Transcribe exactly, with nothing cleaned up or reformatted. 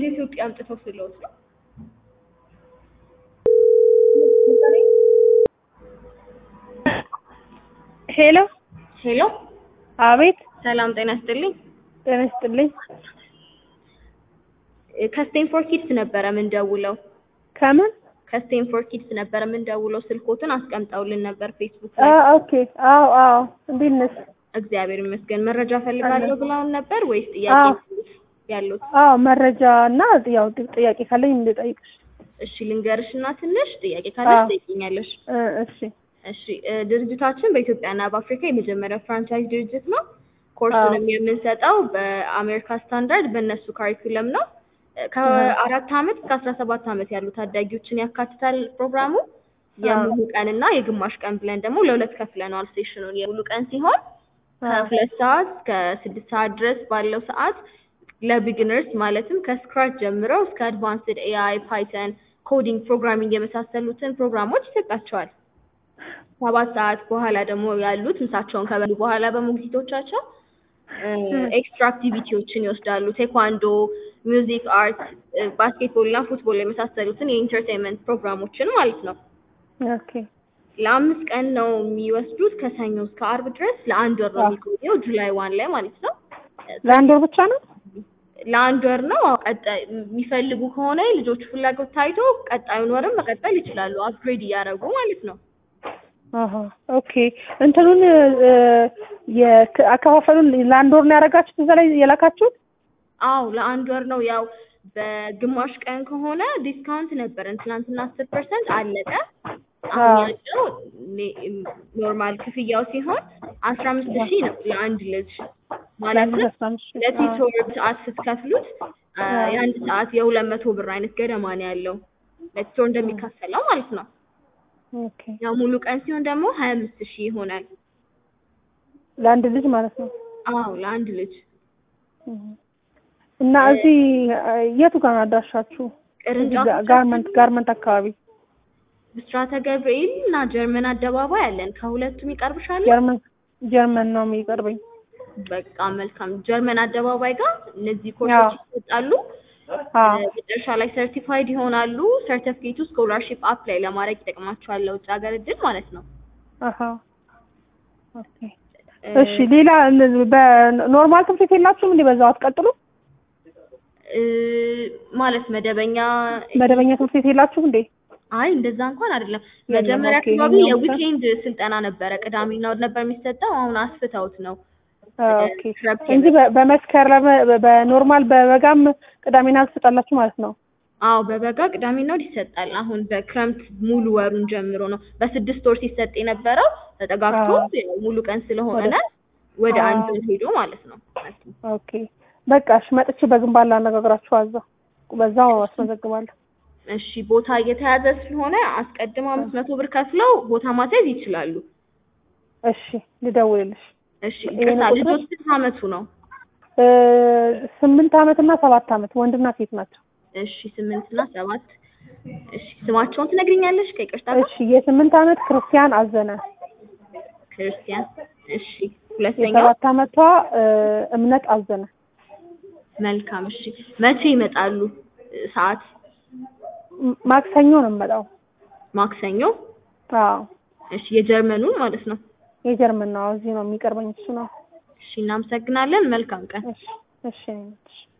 ኢትዮጵያ አምጥተው ስለውት ነው ሄሎ ሄሎ አቤት ሰላም ጤና ይስጥልኝ ጤና ይስጥልኝ ከስቴንፎርድ ኪድስ ነበረ ምን ደውለው ከምን ከስቴንፎርድ ኪድስ ነበረ ምን ደውለው ስልኮትን አስቀምጠውልን ነበር ፌስቡክ አ ላይ ኦኬ አዎ አዎ እንዴት ነሽ እግዚአብሔር ይመስገን መረጃ ፈልጋለሁ ብላውን ነበር ወይስ ጥያቄ ያለው አዎ መረጃ እና ያው ጥያቄ ካለኝ እንድጠይቅሽ እሺ ልንገርሽና ትንሽ ጥያቄ ካለሽ ጠይቂኛለሽ እሺ እሺ ድርጅታችን በኢትዮጵያና በአፍሪካ የመጀመሪያው ፍራንቻይዝ ድርጅት ነው ኮርሱንም የምንሰጠው በአሜሪካ ስታንዳርድ በእነሱ ካሪኩለም ነው ከአራት አመት እስከ አስራ ሰባት አመት ያሉ ታዳጊዎችን ያካትታል ፕሮግራሙ የሙሉ ቀንና የግማሽ ቀን ብለን ደግሞ ለሁለት ከፍለናል ሴሽኑን የሙሉ ቀን ሲሆን ከሁለት ሰዓት እስከ ስድስት ሰዓት ድረስ ባለው ሰዓት ለቢጊነርስ ማለትም ከስክራች ጀምረው እስከ አድቫንስድ ኤአይ ፓይተን ኮዲንግ ፕሮግራሚንግ የመሳሰሉትን ፕሮግራሞች ይሰጣቸዋል ሰባት ሰዓት በኋላ ደግሞ ያሉት ምሳቸውን ከበሉ በኋላ በሞግዚቶቻቸው ኤክስትራ አክቲቪቲዎችን ይወስዳሉ ቴኳንዶ ሚውዚክ አርት ባስኬትቦል እና ፉትቦል የመሳሰሉትን የኢንተርቴይንመንት ፕሮግራሞችን ማለት ነው ኦኬ ለአምስት ቀን ነው የሚወስዱት ከሰኞ እስከ አርብ ድረስ ለአንድ ወር ነው የሚቆየው ጁላይ ዋን ላይ ማለት ነው ለአንድ ወር ብቻ ነው ለአንድ ወር ነው ቀጣይ የሚፈልጉ ከሆነ ልጆቹ ፍላጎት ታይቶ ቀጣዩን ወርም መቀጠል ይችላሉ አፕግሬድ እያደረጉ ማለት ነው አሃ ኦኬ እንትኑን የአከፋፈሉን ለአንድ ወር ነው ያደረጋችሁት እዛ ላይ የላካችሁት አዎ ለአንድ ወር ነው ያው በግማሽ ቀን ከሆነ ዲስካውንት ነበረን ትናንትና አስር ፐርሰንት አለቀ አሁን ያለው ኖርማል ክፍያው ሲሆን አስራ አምስት ሺህ ነው ለአንድ ልጅ ማለት ነው ለቲቶር ሰዓት ስትከፍሉት የአንድ ሰዓት የሁለት መቶ ብር አይነት ገደማ ነው ያለው ለቲቶር እንደሚከፈለው ማለት ነው ኦኬ ያው ሙሉ ቀን ሲሆን ደግሞ ሀያ አምስት ሺህ ይሆናል ለአንድ ልጅ ማለት ነው አዎ ለአንድ ልጅ እና እዚህ የቱ ጋር አዳሻችሁ ጋርመንት ጋርመንት አካባቢ ብስራተ ገብርኤል እና ጀርመን አደባባይ አለን ከሁለቱም ይቀርብሻል ጀርመን ጀርመን ነው የሚቀርበኝ በቃ መልካም ጀርመን አደባባይ ጋር እነዚህ ኮርሶች ይሰጣሉ መጨረሻ ላይ ሰርቲፋይድ ይሆናሉ ሰርቲፊኬቱ ስኮላርሺፕ አፕላይ ለማድረግ ይጠቅማቸዋል ለውጭ ሀገር እድል ማለት ነው አሃ ኦኬ እሺ ሌላ በኖርማል ትምህርት የላችሁም እንዴ በዛው አትቀጥሉ ማለት መደበኛ መደበኛ ትምህርት የላችሁም እንዴ አይ እንደዛ እንኳን አይደለም መጀመሪያ አካባቢ የዊኬንድ ስልጠና ነበረ ቅዳሜና እሑድ ነበር የሚሰጠው አሁን አስፍተውት ነው ኦኬ እንጂ በመስከረም በኖርማል በበጋም ቅዳሜና ትሰጣላችሁ ማለት ነው አዎ በበጋ ቅዳሜና እሑድ ይሰጣል አሁን በክረምት ሙሉ ወሩን ጀምሮ ነው በስድስት ወር ሲሰጥ የነበረው ተጠጋግቶ ሙሉ ቀን ስለሆነ ወደ አንድ ሄዶ ማለት ነው ኦኬ በቃሽ መጥቼ በግንባር ላነጋግራችሁ አዛ በዛው አስመዘግባለሁ እሺ ቦታ እየተያዘ ስለሆነ አስቀድሞ አምስት መቶ ብር ከፍለው ቦታ ማስያዝ ይችላሉ እሺ ልደውልልሽ እሺ ከዛ ልጆች ስንት አመቱ ነው ስምንት አመት እና ሰባት አመት ወንድና ሴት ናቸው እሺ ስምንት እና ሰባት እሺ ስማቸውን ትነግሪኛለሽ ከይቅርታ ጋር እሺ የስምንት አመት ክርስቲያን አዘነ ክርስቲያን እሺ ሁለተኛው የሰባት አመቷ እምነት አዘነ መልካም እሺ መቼ ይመጣሉ ሰዓት ማክሰኞ ነው የምመጣው ማክሰኞ አዎ እሺ የጀርመኑን ማለት ነው የጀርመን ነው እዚህ ነው የሚቀርበኝ እሱ ነው እሺ እናመሰግናለን መልካም ቀን እሺ እሺ